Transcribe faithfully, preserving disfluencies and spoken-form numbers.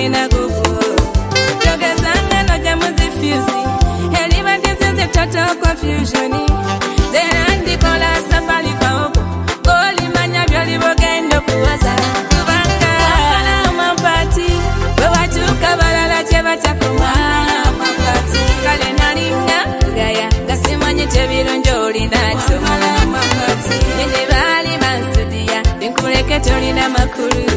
tolina gufu yogezanga noja muzifuzi elibadizeze total confusion zera ndikola safari kaopo golimanya byoli bogendo kuwaza kubanga wala mapati we watuka balala kye batakoma mapati kale nalinga gaya gasimanye tebironjo olinacho mapati nene bali bansudia nkuleke tolina makulu